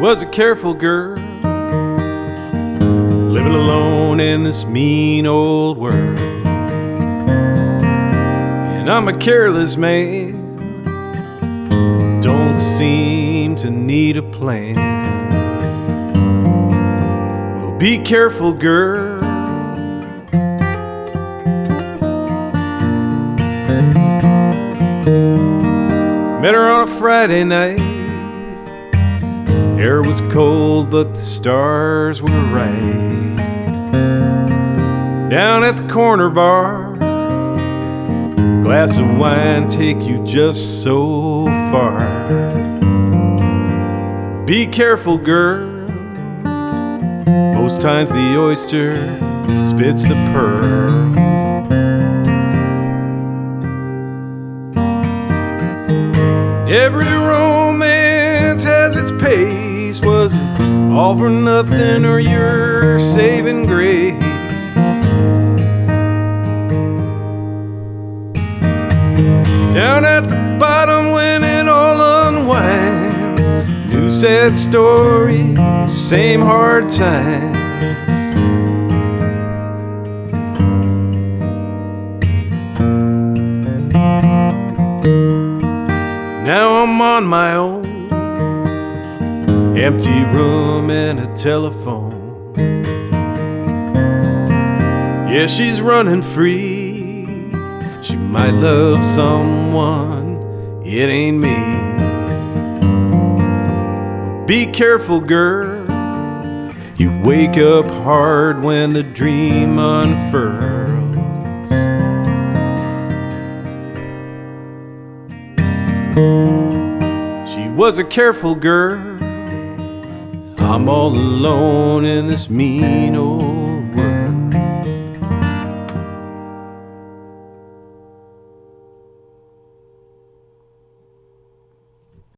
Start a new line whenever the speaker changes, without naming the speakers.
was a careful girl, living alone in this mean old world. And I'm a careless man, don't seem to need a plan. Well, be careful, girl. Met her on a Friday night. Air was cold, but the stars were right. Down at the corner bar, glass of wine take you just so far. Be careful, girl. Most times the oyster spits the pearl. Every romance has its pace. Was it all for nothing or your saving grace? Down at the bottom when it all unwinds, new sad story, same hard times. Now I'm on my own, empty room and a telephone. Yeah, she's running free. She might love someone, it ain't me. Be careful, girl. You wake up hard when the dream unfurls. She was a careful girl. I'm all alone in this mean old